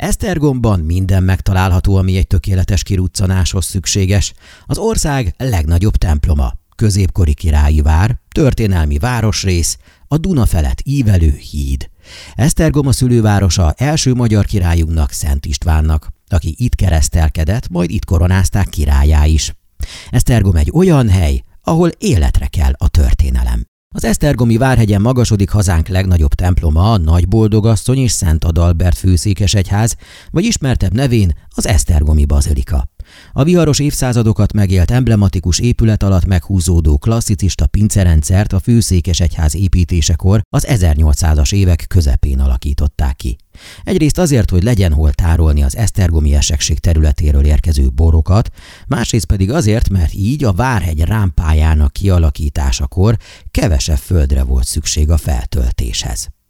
Esztergomban minden megtalálható, ami egy tökéletes kiruccanáshoz szükséges. Az ország legnagyobb temploma, középkori királyi vár, történelmi városrész, a Duna felett ívelő híd. Esztergom a szülővárosa első magyar királyunknak, Szent Istvánnak, aki itt keresztelkedett, majd itt koronázták királlyá is. Esztergom egy olyan hely, ahol életre kell a történelem. Az esztergomi Várhegyen magasodik hazánk legnagyobb temploma, a Nagyboldogasszony és Szent Adalbert főszékesegyház, vagy ismertebb nevén az esztergomi bazilika. A viharos évszázadokat megélt emblematikus épület alatt meghúzódó klasszicista pincerendszert a főszékesegyház építésekor az 1800-as évek közepén alakították ki. Egyrészt azért, hogy legyen hol tárolni az esztergomi esekség területéről érkező borokat, másrészt pedig azért, mert így a Várhegy rámpájának kialakításakor kevesebb földre volt szükség a feltöltéshez.